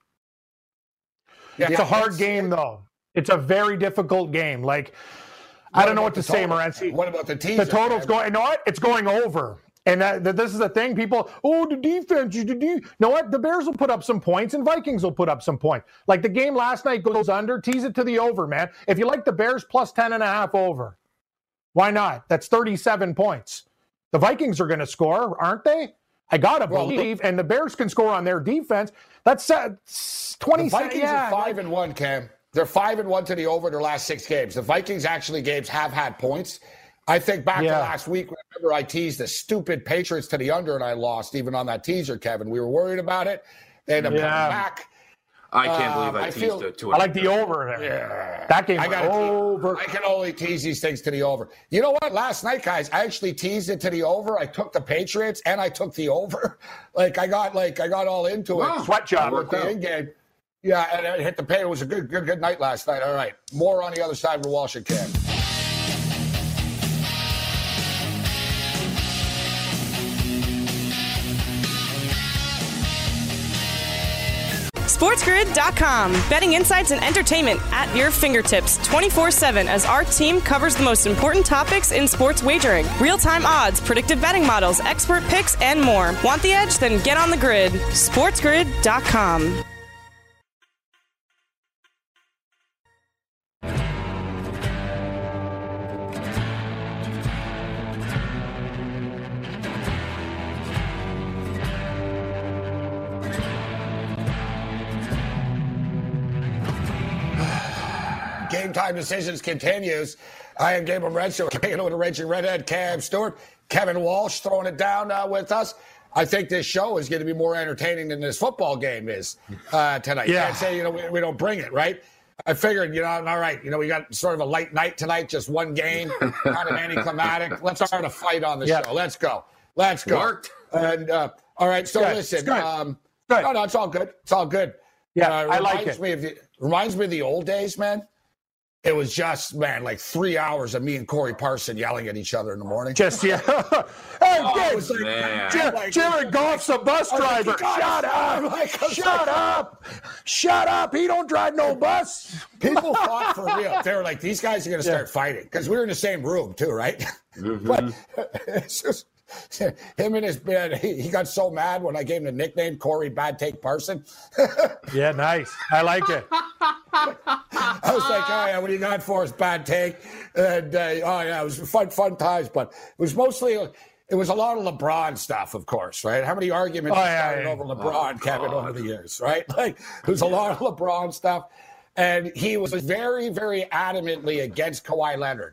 Yeah, it's yeah, a hard game, though. It's a very difficult game. Like, What I don't know what to say, Morency. What about the teaser? The total's going. You know what? It's going over. And that, that this is the thing. People, oh, the defense. The de-. You know what? The Bears will put up some points, and Vikings will put up some points. Like the game last night goes under. Tease it to the over, man. If you like the Bears plus ten and a half over, why not? That's thirty-seven points. The Vikings are going to score, aren't they? I gotta well, believe, and the Bears can score on their defense. That's uh, twenty. The Vikings yeah, are five and one, Cam. They're five and one to the over their last six games. The Vikings actually games have had points. I think back yeah. to last week, remember I teased the stupid Patriots to the under and I lost even on that teaser, Kevin. We were worried about it. They ended up yeah. coming back. I can't uh, believe I, I teased feel, it to it. I like the over there. Yeah. That game I got over. I can only tease these things to the over. You know what? Last night, guys, I actually teased it to the over. I took the Patriots and I took the over. Like I got like I got all into wow. it. Sweat job. With the in-game. Yeah, and it hit the pay. It was a good, good, good night last night. All right, more on the other side of the Walsh and Cam. SportsGrid dot com. Betting insights and entertainment at your fingertips twenty-four seven as our team covers the most important topics in sports wagering. Real-time odds, predictive betting models, expert picks, and more. Want the edge? Then get on the grid. SportsGrid dot com. Game Time Decisions continues. I am Gabriel Morency, kicking it with a raging redhead, Cam Stewart. Kevin Walsh throwing it down uh, with us. I think this show is going to be more entertaining than this football game is uh, tonight. Yeah. You can't say, you know, we, we don't bring it, right? I figured, you know, all right, you know, we got sort of a light night tonight, just one game, kind of anticlimactic. Let's start a fight on the yeah. show. Let's go. Let's go. Worked. And, uh, all right, so good. listen. Good. Um, good. No, no, it's all good. It's all good. Yeah, uh, I like it. Me of the, reminds me of the old days, man. It was just, man, like three hours of me and Corey Parson yelling at each other in the morning. Just, yeah. Hey, oh, Dave, like, Jim, like, Jared Goff's a bus driver. Like, Shut up. Like, Shut up. Shut up. He don't drive no bus. People thought for real. They were like, these guys are going to start yeah. fighting. Because we were in the same room, too, right? Mm-hmm. But it's just, Him and his bed. He, he got so mad when I gave him the nickname Corey Bad Take Parson. Yeah, nice. I like it. I was like, oh, yeah, what do you got for us, Bad Take? And, uh, oh, yeah, it was fun, fun times. But it was mostly, it was a lot of LeBron stuff, of course, right? How many arguments oh, yeah, started yeah. over LeBron, oh, Kevin, God. over the years, right? Like, there was a lot of LeBron stuff. And he was very, very adamantly against Kawhi Leonard.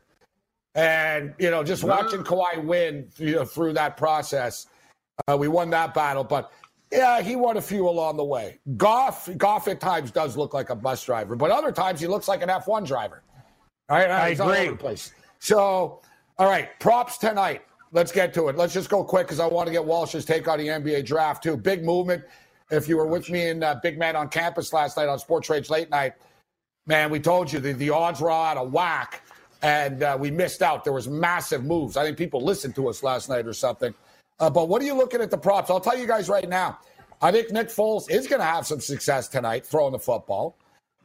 And, you know, just watching Kawhi win you know, through that process, uh, we won that battle. But, yeah, he won a few along the way. Goff, Goff at times does look like a bus driver, but other times he looks like an F one driver. All right, I He's agree. all over the place. So, all right, props tonight. Let's get to it. Let's just go quick because I want to get Walsh's take on the N B A draft, too. Big movement. If you were with me in uh, Big Man on Campus last night on Sports Rage Late Night, man, we told you the, the odds were out of whack. And uh, we missed out. There was massive moves. I think people listened to us last night or something. Uh, but what are you looking at the props? I'll tell you guys right now. I think Nick Foles is going to have some success tonight throwing the football.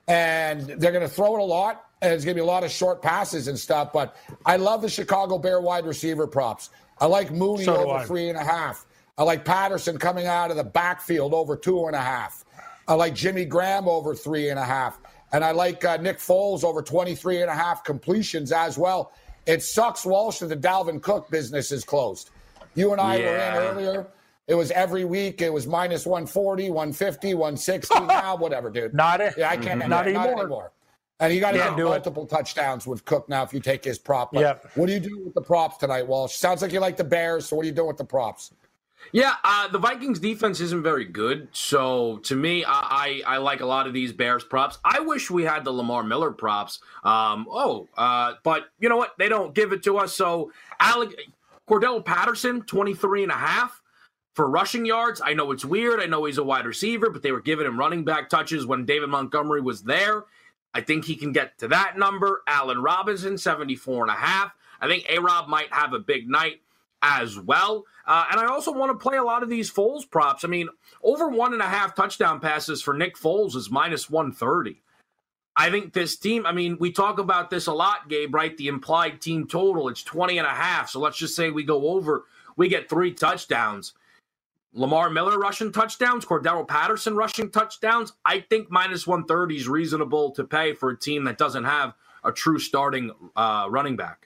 And they're going to throw it a lot. And it's going to be a lot of short passes and stuff. But I love the Chicago Bear wide receiver props. I like Mooney So do over I. three and a half. I like Patterson coming out of the backfield over two and a half. I like Jimmy Graham over three and a half. And I like uh, Nick Foles over twenty-three and a half completions as well. It sucks, Walsh, that the Dalvin Cook business is closed. You and I Yeah. were in earlier. It was every week. It was minus one forty, one fifty, one sixty. Now, whatever, dude. Not it. Yeah, I can't. Not Not anymore. anymore. And you got to Can't get do it. multiple touchdowns with Cook now if you take his prop. But Yep. what do you do with the props tonight, Walsh? Sounds like you like the Bears. So what are you doing with the props? Yeah, uh, the Vikings defense isn't very good. So to me, I, I I like a lot of these Bears props. I wish we had the Lamar Miller props. Um, oh, uh, but you know what? They don't give it to us. So Alec, Cordell Patterson, twenty-three and a half for rushing yards. I know it's weird. I know he's a wide receiver, but they were giving him running back touches when David Montgomery was there. I think he can get to that number. Allen Robinson, seventy-four and a half. I think A-Rob might have a big night as well. Uh, and I also want to play a lot of these Foles props. I mean, over one and a half touchdown passes for Nick Foles is minus one thirty. I think this team, I mean, we talk about this a lot, Gabe, right? The implied team total, it's twenty and a half. So let's just say we go over, we get three touchdowns. Lamar Miller rushing touchdowns, Cordero Patterson rushing touchdowns. I think minus one thirty is reasonable to pay for a team that doesn't have a true starting uh, running back.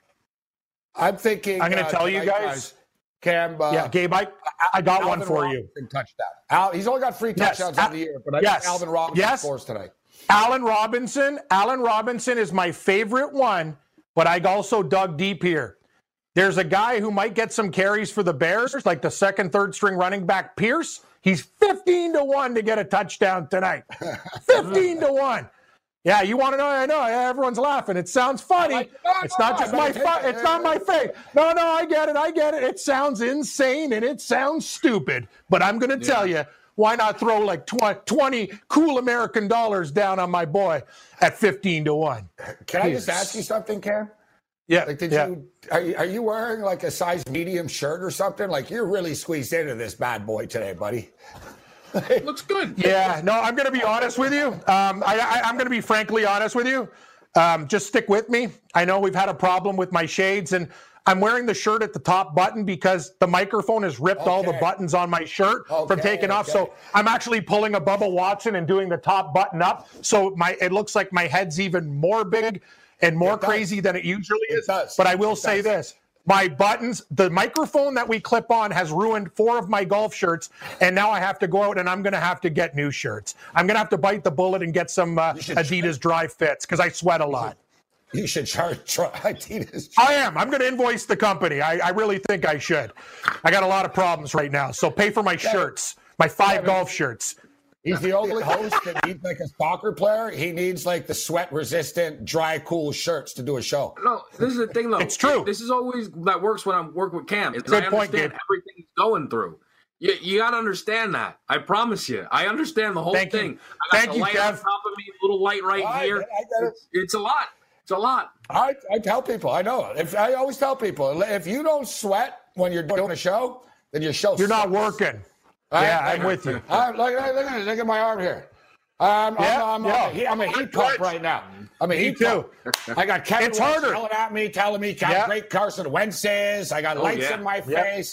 I'm thinking. I'm going to uh, tell you tonight, guys. Cam. Uh, yeah, Gabe, I, I got Alvin one for Robinson you. Touchdown. Al, he's only got three Yes, touchdowns Al- in the year, but I yes, think Alvin Robinson yes. scores tonight. Allen Robinson. Allen Robinson is my favorite one, but I also dug deep here. There's a guy who might get some carries for the Bears, like the second, third string running back, Pierce. He's fifteen to one to get a touchdown tonight. fifteen to one. Yeah, you want to know? I know. Everyone's laughing. It sounds funny. Like, no, it's no, not just no, my take fun. it. It's not my face. No, no, I get it. I get it. It sounds insane and it sounds stupid. But I'm going to tell you, why not throw like twenty cool American dollars down on my boy at fifteen to one? Can I just Pierce. ask you something, Cam? Yeah. Like, did yeah. you are, you are you wearing like a size medium shirt or something? Like, you're really squeezed into this bad boy today, buddy. Looks good. Yeah, no, I'm going to be honest with you. Um, I, I, I'm going to be frankly honest with you. Um, just stick with me. I know we've had a problem with my shades, and I'm wearing the shirt at the top button because the microphone has ripped all the Okay. buttons on my shirt from Okay, taking off. okay. So I'm actually pulling a Bubba Watson and doing the top button up. So my it looks like my head's even more big and more It does. crazy than it usually It is. does. But I will It say does. this. My buttons, the microphone that we clip on has ruined four of my golf shirts, and now I have to go out and I'm going to have to get new shirts. I'm going to have to bite the bullet and get some uh, should Adidas dry fits because I sweat a lot. You should charge try, Adidas. I am. I'm going to invoice the company. I, I really think I should. I got a lot of problems right now, so pay for my shirts, my five Yeah, golf shirts. He's the only host that needs like a soccer player. He needs like the sweat-resistant, dry, cool shirts to do a show. No, this is the thing, though. It's true. This is always that works when I'm working with Cam. Is Good I point, understand Gabe. everything he's going through. You, you got to understand that. I promise you. I understand the whole Thank you. thing. I got Thank the you, light Kev. on top of me, a little light right I here. get it, I get it. It's, it's a lot. It's a lot. I, I tell people, I know. If I always tell people, if you don't sweat when you're doing a show, then your show You're not sucks. working. All right? Yeah, I'm with you. All right, look, look, look, at- look at my arm here. Um, Yeah, I'm, I'm, yeah. I'm, a heat, I'm a heat pump right now. I'm a Me heat too. pump. I got Kevin It's Wentz harder. yelling at me, telling me how Yeah. great Carson Wentz is. I got Oh, lights yeah. in my Yeah. face.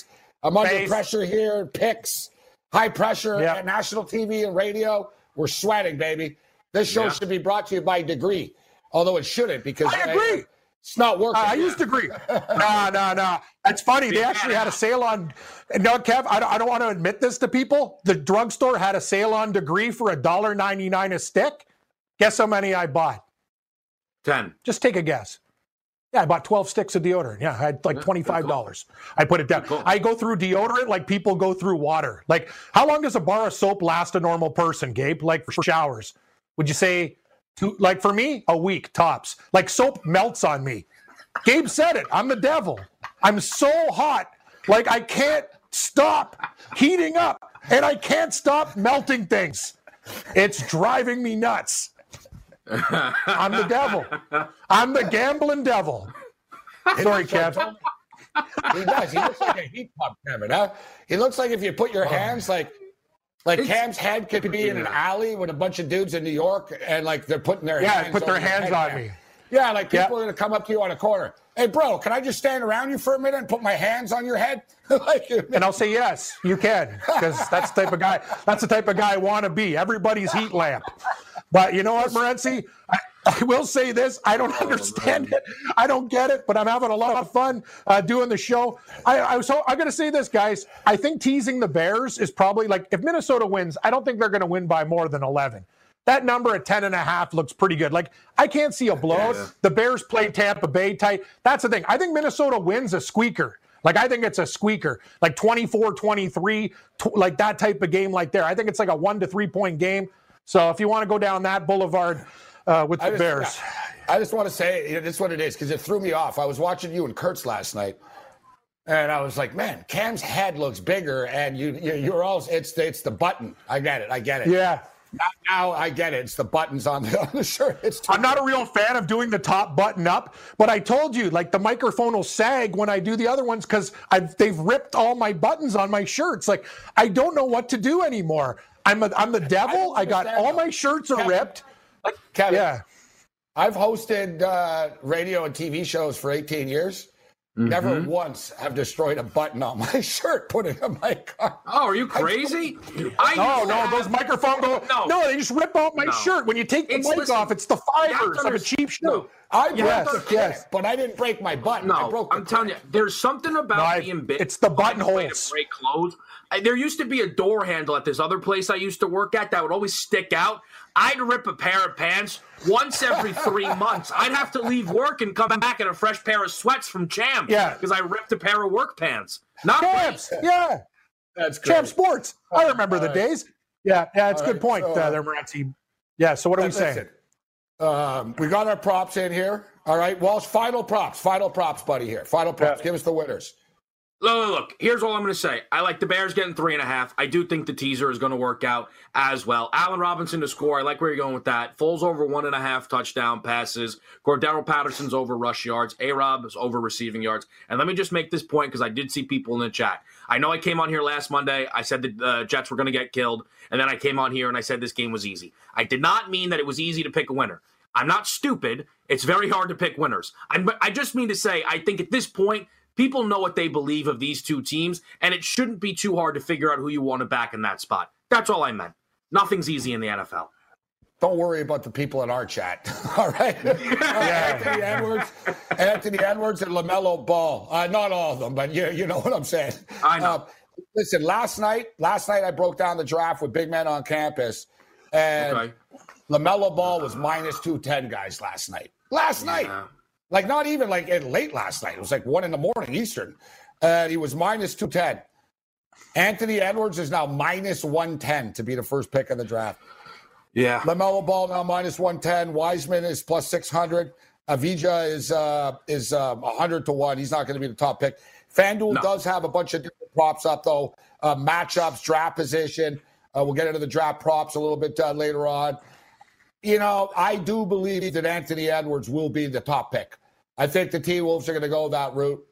I'm under Face. pressure here. Picks, high pressure Yeah. at national T V and radio. We're sweating, baby. This show Yeah. should be brought to you by Degree, although it shouldn't because I agree. it's not working. Uh, I used to agree. no, no, no. That's funny. They actually had a sale on. No, Kev, I don't, I don't want to admit this to people. The drugstore had a sale on Degree for one dollar and ninety-nine cents a stick. Guess how many I bought? ten. Just take a guess. Yeah, I bought twelve sticks of deodorant. Yeah, I had like twenty-five dollars. I put it down. I go through deodorant like people go through water. Like, how long does a bar of soap last a normal person, Gabe? Like, for showers? Would you say, two, like, for me, a week tops? Like, soap melts on me. Gabe said it. I'm the devil. I'm so hot. Like, I can't stop heating up, and I can't stop melting things. It's driving me nuts. I'm the devil. I'm the gambling devil. Sorry, Kev. He does. He looks like a heat pump, Kevin. Huh? He looks like if you put your hands like, like It's- Cam's head could be in an alley with a bunch of dudes in New York, and like they're putting their Yeah, hands put their over your hands head, on Cam. me. Yeah, like people Yeah. are gonna come up to you on a corner. Hey, bro, can I just stand around you for a minute and put my hands on your head? like, And I'll say yes, you can, because that's the type of guy. That's the type of guy I want to be. Everybody's heat lamp. But you know what, Morency? I, I will say this: I don't understand it. I don't get it, but I'm having a lot of fun uh, doing the show. I, I was. I'm going to say this, guys. I think teasing the Bears is probably like if Minnesota wins. I don't think they're going to win by more than eleven. That number at ten and a half looks pretty good. Like, I can't see a blowout. Yeah. The Bears play Tampa Bay tight. That's the thing. I think Minnesota wins a squeaker. Like, I think it's a squeaker, like twenty-four twenty-three, tw- like that type of game like there. I think it's like a one to three point game. So if you want to go down that boulevard uh, with the I just, Bears. I just want to say, you know, this is what it is, because it threw me off. I was watching you and Kurtz last night, and I was like, man, Cam's head looks bigger, and you, you you're all, it's the, it's the button. I get it. I get it. Yeah. Now, now I get it. It's the buttons on the, on the shirt. It's too I'm not a real fan of doing the top button up, but I told you, like, the microphone will sag when I do the other ones because I've they've ripped all my buttons on my shirts. Like, I don't know what to do anymore. I'm a, I'm the devil. I, I got all my shirts are Kevin, ripped. Like, Kevin, Yeah. I've hosted uh, radio and T V shows for eighteen years. Never Mhm. once have destroyed a button on my shirt putting on my car. Oh, are you crazy? I No, used to no, have- those microphones go. No. No, they just rip out my No. shirt. When you take the It's- mic listen, off, it's the you have to fibers of a understand- cheap shirt. No. I broke Yes, the clip, yes. but I didn't break my button. I No, broke the I'm telling you, clip. there's something about No, I- being big. it's the finding a way buttonholes. to break clothes. I, there used to be a door handle at this other place I used to work at that would always stick out. I'd rip a pair of pants once every three months. I'd have to leave work and come back in a fresh pair of sweats from Champ. Yeah. because I ripped a pair of work pants. Not Champs, great. yeah. That's great. Champ Sports. I remember the All right. days. Yeah, yeah, it's a All good right, point so, uh, uh, there, Morency. Yeah, so what are we Listen, saying? Um, we got our props in here. All right, Walsh, final props. Final props, buddy, here. Final props. Yeah. Give us the winners. Look, look, look, here's all I'm going to say. I like the Bears getting three and a half. I do think the teaser is going to work out as well. Allen Robinson to score. I like where you're going with that. Foles over one and a half touchdown passes. Cordero Patterson's over rush yards. A-Rob is over receiving yards. And let me just make this point because I did see people in the chat. I know I came on here last Monday. I said the uh, Jets were going to get killed. And then I came on here and I said this game was easy. I did not mean that it was easy to pick a winner. I'm not stupid. It's very hard to pick winners. I'm, I just mean to say I think at this point, people know what they believe of these two teams, and it shouldn't be too hard to figure out who you want to back in that spot. That's all I meant. Nothing's easy in the N F L. Don't worry about the people in our chat. All right. Uh, Anthony Edwards, Anthony Edwards, and LaMelo Ball. Uh, not all of them, but you, you know what I'm saying. I know. Uh, listen, last night, last night I broke down the draft with Big Men on Campus, and Okay. LaMelo Ball was minus two ten, guys, last night. Last night. Yeah. Like, not even like at late last night. It was like one in the morning Eastern. And he was minus two ten. Anthony Edwards is now minus one ten to be the first pick of the draft. Yeah. LaMelo Ball now minus one ten. Wiseman is plus six hundred. Avija is uh, is uh, one hundred to one. He's not going to be the top pick. FanDuel No. does have a bunch of different props up, though. Uh, matchups, draft position. Uh, we'll get into the draft props a little bit uh, later on. You know, I do believe that Anthony Edwards will be the top pick. I think the T-Wolves are going to go that route.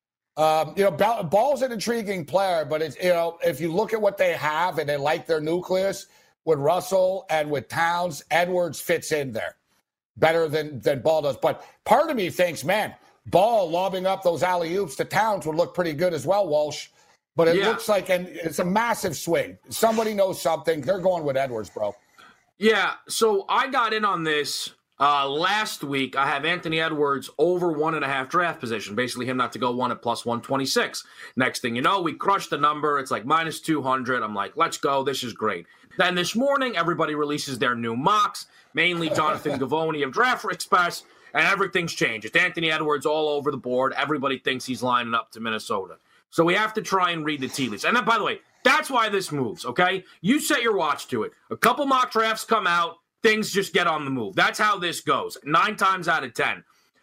Um, you know, Ball, Ball's an intriguing player, but it's, you know, if you look at what they have and they like their nucleus with Russell and with Towns, Edwards fits in there better than, than Ball does. But part of me thinks, man, Ball lobbing up those alley-oops to Towns would look pretty good as well, Walsh. But it Yeah. looks like, and it's a massive swing. Somebody knows something. They're going with Edwards, bro. Yeah, so I got in on this uh, last week. I have Anthony Edwards over one and a half draft position, basically him not to go one at plus one twenty-six. Next thing you know, we crushed the number. It's like minus two hundred. I'm like, let's go. This is great. Then this morning, everybody releases their new mocks, mainly Jonathan Gavoni of Draft Express, and everything's changed. It's Anthony Edwards all over the board. Everybody thinks he's lining up to Minnesota. So we have to try and read the tea leaves. And then, by the way, that's why this moves, okay? You set your watch to it. A couple mock drafts come out, things just get on the move. That's how this goes, nine times out of ten.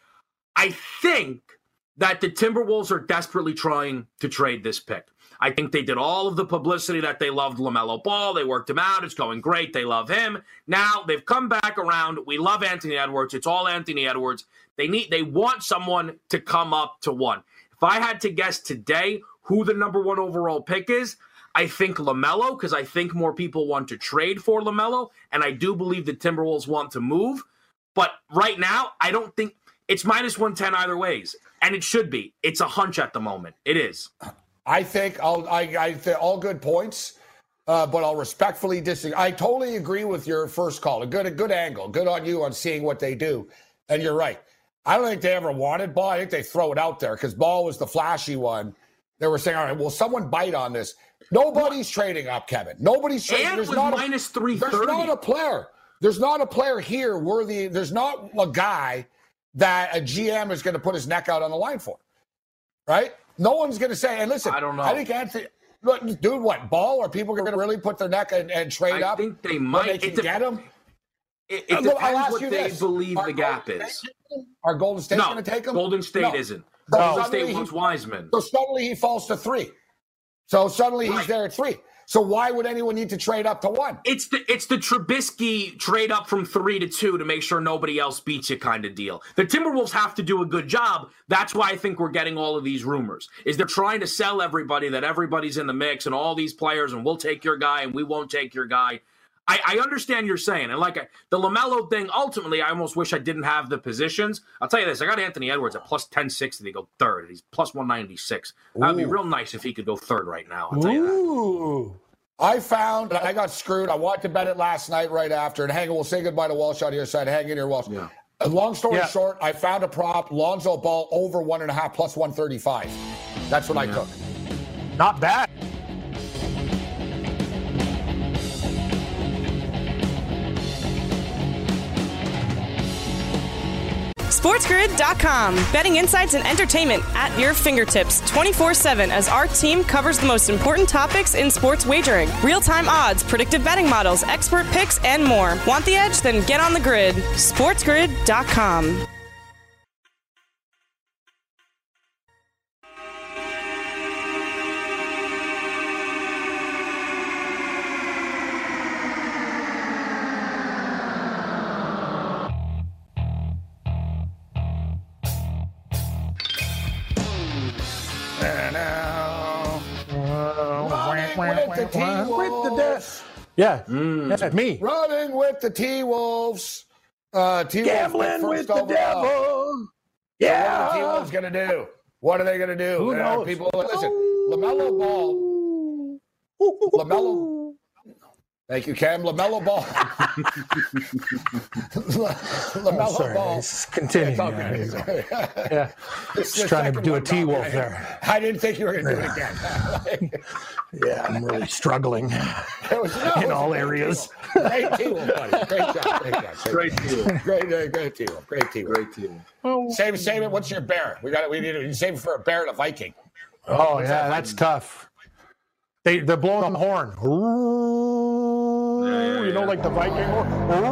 I think that the Timberwolves are desperately trying to trade this pick. I think they did all of the publicity that they loved LaMelo Ball. They worked him out. It's going great. They love him. Now they've come back around. We love Anthony Edwards. It's all Anthony Edwards. They need, they want someone to come up to one. If I had to guess today who the number one overall pick is, I think LaMelo, because I think more people want to trade for LaMelo, and I do believe the Timberwolves want to move. But right now, I don't think it's minus one ten either ways, and it should be. It's a hunch at the moment. It is. I think I'll, I, I think all good points, uh, but I'll respectfully disagree. I totally agree with your first call. A good, a good angle. Good on you on seeing what they do. And you're right. I don't think they ever wanted Ball. I think they throw it out there because Ball was the flashy one. They were saying, all right, will someone bite on this? Nobody's trading up, Kevin. Nobody's trading. And There's with not minus a, three thirty. There's not a player. There's not a player here worthy. There's not a guy that a G M is going to put his neck out on the line for, right? No one's going to say, and listen, I don't know. I think Anthony, look, dude, what, Ball? Are people going to really put their neck and, and trade I up? I think they when might. they can It de- get him? It, it Uh, look, I'll depends ask what you they this. believe Are the gap Golden is. State- Are Golden State No, going to take him? Golden State No. isn't. So Golden suddenly State he- wants Wiseman. So suddenly he falls to three. So suddenly he's Right. there at three. So why would anyone need to trade up to one? It's the it's the Trubisky trade up from three to two to make sure nobody else beats you kind of deal. The Timberwolves have to do a good job. That's why I think we're getting all of these rumors. Is they're trying to sell everybody that everybody's in the mix and all these players and we'll take your guy and we won't take your guy. I, I understand you're saying, and like I, the LaMelo thing, ultimately, I almost wish I didn't have the positions. I'll tell you this, I got Anthony Edwards at plus ten sixty to go third, and he's plus one ninety-six. That would be real nice if he could go third right now, I'll tell you that. Ooh. I found, I got screwed. I wanted to bet it last night right after. And hang on, we'll say goodbye to Walsh on your side. Hang in here, Walsh. Yeah. Uh, Long story Yeah. short, I found a prop, Lonzo Ball over one and a half plus one thirty-five. That's what I Yeah. took. Not bad. SportsGrid dot com. Betting insights and entertainment at your fingertips twenty-four seven as our team covers the most important topics in sports wagering. Real-time odds, predictive betting models, expert picks, and more. Want the edge? Then get on the grid. SportsGrid dot com. Running with the T-Wolves. Yeah, Mm. that's me. Running with the T-Wolves. Uh, T-Wolves Gambling first with the overall. devil. So what Yeah. are the T-Wolves going to do? What are they going to do? Who Uh, knows? People, listen, LaMelo Ball. LaMelo. Thank you, Cam. LaMelo Ball. LaMelo Oh, sorry. Ball. It's continuing. It's okay. It's okay. Yeah. It's Just the trying to second do a one, Bob. T-Wolf there. I didn't think you were going to do it again. Yeah, I'm really struggling It was, no, it in was all a great areas. T-Wolf. Great T-Wolf, buddy. Great job. Great job. Great deal. Great, uh, great T-Wolf. Great T-Wolf. Great deal. Save it, save it. What's your bear? We got it. We need to save it for a bear and a Viking. Oh, yeah, that's tough. They, they're blowing the horn. Yeah, yeah, You know, yeah. like the Viking horn.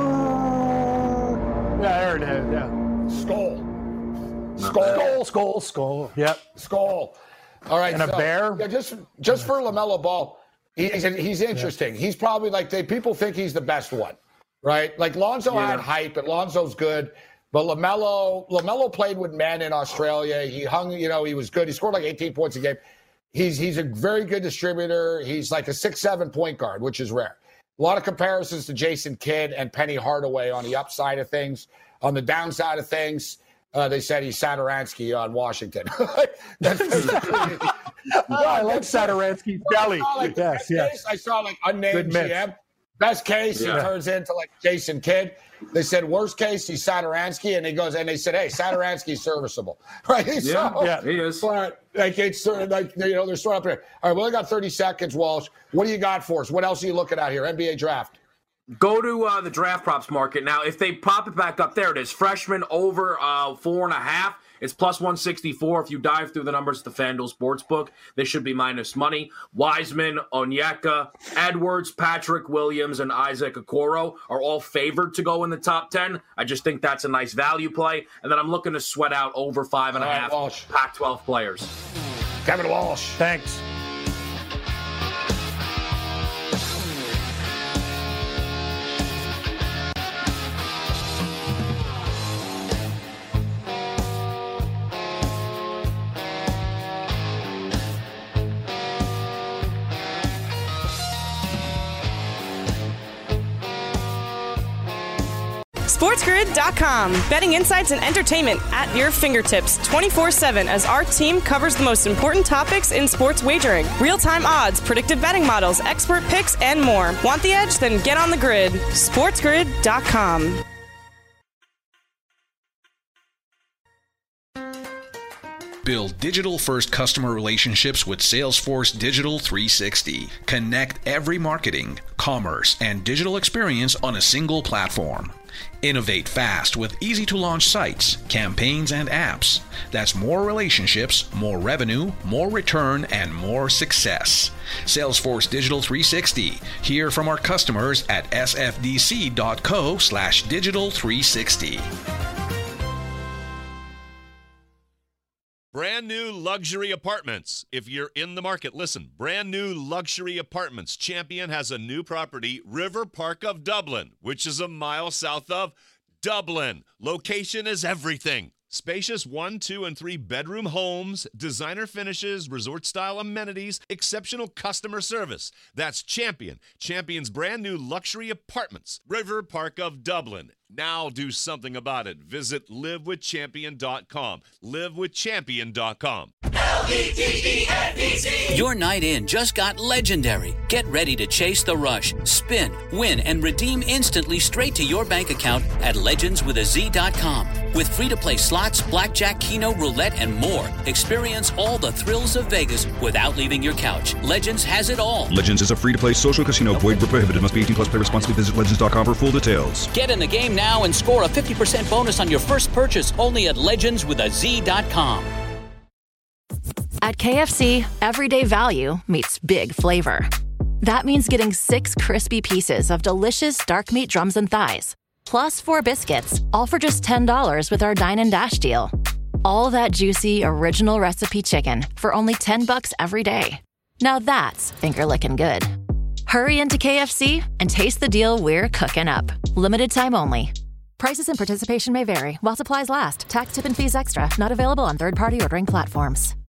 Yeah, there it is. Yeah. Skull. Skull, skull, skull. Yep. Skull. All right. And a so, bear? Yeah, just just for LaMelo Ball, he's he's interesting. He's probably like they people think he's the best one, right? Like Lonzo Yeah. had hype, and Lonzo's good. But LaMelo, LaMelo played with men in Australia. He hung, you know, he was good. He scored like eighteen points a game. He's he's a very good distributor. He's like a six seven point guard, which is rare. A lot of comparisons to Jason Kidd and Penny Hardaway on the upside of things. On the downside of things, uh, they said he's Satoransky on Washington. That's basically Oh, I like Sadaransky's belly. Well, like yes, yes. Case, I saw like unnamed G M. Best case, yeah. He turns into like Jason Kidd. They said worst case, he's Sadaransky, and he goes, and they said, hey, Sadaransky's serviceable, right? Yeah, so, yeah, he is. But like it's sort of like you know they're sort of up here. All right, we only got thirty seconds, Walsh. What do you got for us? What else are you looking at here? N B A draft. Go to uh, the draft props market now. If they pop it back up, there it is. Freshman over uh, four and a half. It's plus one sixty-four. If you dive through the numbers at the FanDuel Sportsbook, they should be minus money. Wiseman, Onyeka, Edwards, Patrick Williams, and Isaac Okoro are all favored to go in the top ten. I just think that's a nice value play. And then I'm looking to sweat out over five and a half Pac twelve players. Kevin Walsh. Thanks. SportsGrid dot com. Betting insights and entertainment at your fingertips twenty-four seven as our team covers the most important topics in sports wagering. Real-time odds, predictive betting models, expert picks, and more. Want the edge? Then get on the grid. SportsGrid dot com. Build digital-first customer relationships with Salesforce Digital three sixty. Connect every marketing, commerce, and digital experience on a single platform. Innovate fast with easy-to-launch sites, campaigns, and apps. That's more relationships, more revenue, more return, and more success. Salesforce Digital three sixty. Hear from our customers at sfdc.co slash digital 360. Brand new luxury apartments. If you're in the market, listen. Brand new luxury apartments. Champion has a new property, River Park of Dublin, which is a mile south of Dublin. Location is everything. Spacious one, two, and three bedroom homes, designer finishes, resort-style amenities, exceptional customer service. That's Champion. Champion's brand new luxury apartments, River Park of Dublin. Now do something about it. Visit live with champion dot com. live with champion dot com. L E D E N E Z. Your night in just got legendary. Get ready to chase the rush, spin, win, and redeem instantly straight to your bank account at legends with a z dot com. With free-to-play slots, blackjack, keno, roulette, and more. Experience all the thrills of Vegas without leaving your couch. Legends has it all. Legends is a free-to-play social casino. Void where prohibited. Must be eighteen plus. Play responsibly. Visit legends dot com for full details. Get in the game now and score a fifty percent bonus on your first purchase only at legends with a z dot com. At K F C, everyday value meets big flavor. That means getting six crispy pieces of delicious dark meat drums and thighs, plus four biscuits, all for just ten dollars with our Dine and Dash deal. All that juicy, original recipe chicken for only ten bucks every day. Now that's finger-licking good. Hurry into K F C and taste the deal we're cooking up. Limited time only. Prices and participation may vary while supplies last. Tax, tip, and fees extra. Not available on third-party ordering platforms.